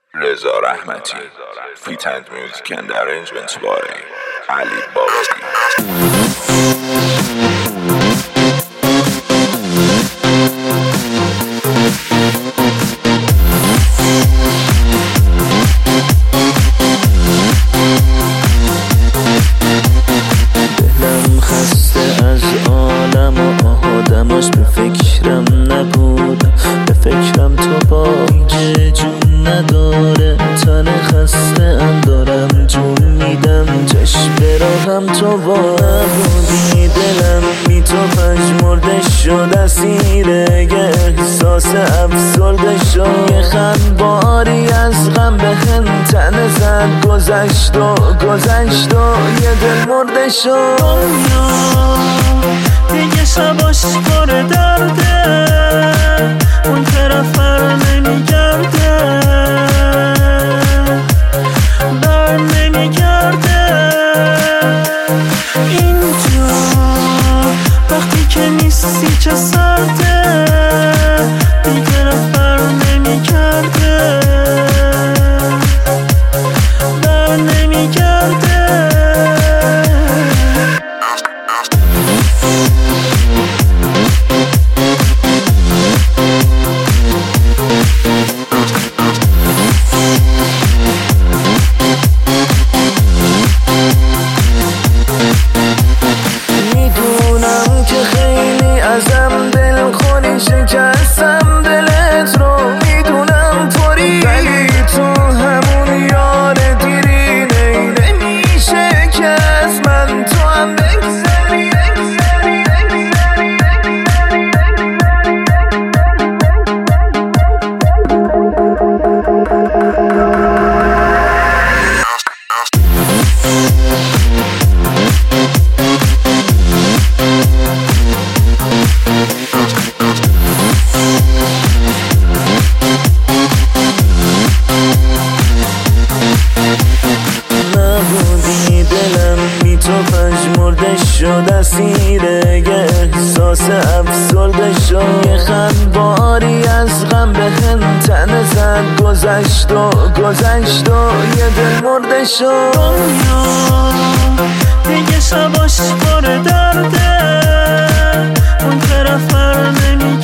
رضا رحمتی فیت اند میوزیک اند ارنجمنت بای علی بابی. دلم خسته از عالم و آدماش، به فکرم نبودم، به فکرم تو با جون نداره. تن خسته ام دارم جون میدم، چشم براهم تو با نبودی. دلم بی تو پژمرده شد، اسیر یه احساس افسرده شد. یه خنباری از غم به هم تنه زد، گذشت و یه دل مرده شد. دیگه شباش پر درده، اون طرف بر نمیگرده، بر نمیگرده. اینجا وقتی که نیستی چه سرده، دیگه رفت بر نمیگرده، بر نمیگرده. میدونم که خیلی ازم دل خونی، شکستم دلت رو میدونم طوری، ولی تو همون یار دیری نمیشه که از من تو هم بگذری. نبودی دلم بی تو پژمرده شد، اسیر یه احساس افسرده شد. یه خنباری از غم به هم تنه زد، گذشت و یه دل مرده شد. دیگه شباش پر درده، اون طرف بر نمیگرده،